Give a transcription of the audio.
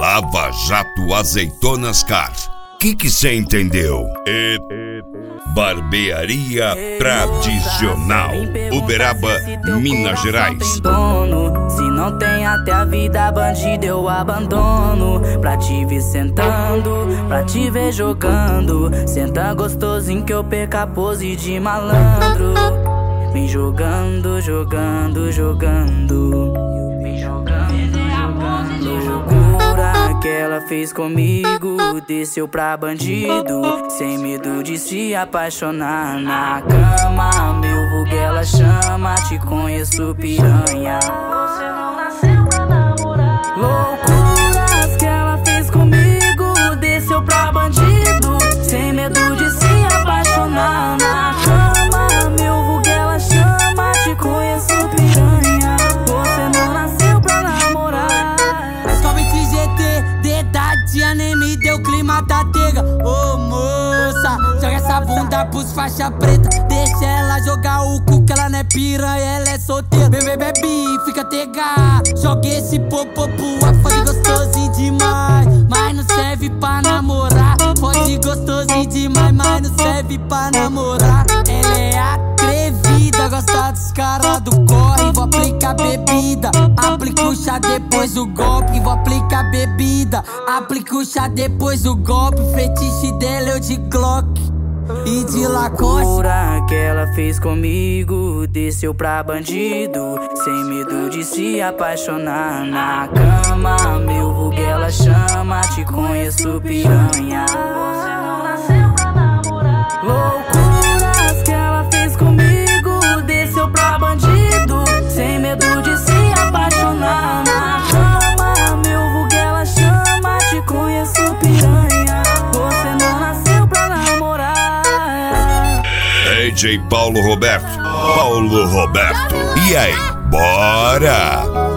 Lava Jato Azeitonas Car. Que cê entendeu? Barbearia Tradicional, Uberaba, Minas Gerais. Se não tem até a vida bandida eu abandono. Pra te ver sentando, pra te ver jogando. Senta gostosinho que eu perca a pose de malandro. Vem jogando, jogando, jogando. Vem jogando, jogando. Loucura que ela fez comigo, desceu pra bandido, sem medo de se apaixonar na cama. Meu vulgo ela chama, te conheço piranha. Você não nasceu pra namorar. Loucuras que ela fez comigo, desceu pra bandido, sem medo de se apaixonar na cama. Meu vulgo ela chama, te conheço piranha. Você não nasceu pra namorar. Escove-te GT, dedadinha nem me deu clima da tega. Ô moça, joga essa bunda pros faixa preta. Deixa ela jogar o cu que ela não é piranha, ela é solteira. Bebê, bebe, fica tega. Joga esse popô pro fode gostosinho demais, mas não serve pra namorar. Fode gostosinho demais, mas não serve pra namorar. Ela é atrevida, gosta dos caras do corre. Vou aplicar bebida, aplica o chá depois o golpe. Vou aplicar bebida, aplica o chá depois o golpe. Fetiche dela eu de Glock e de Lacoste. Loucura que ela fez comigo, desceu pra bandido, sem medo de se apaixonar na cama. Meu vulgo ela chama, te conheço piranha. Você não nasceu pra namorar. Loucuras que ela fez comigo, desceu pra bandido, sem medo de se apaixonar na cama. Meu vulgo ela chama, te conheço piranha. Você não nasceu pra namorar. DJ Paulo Roberto. E aí, bora?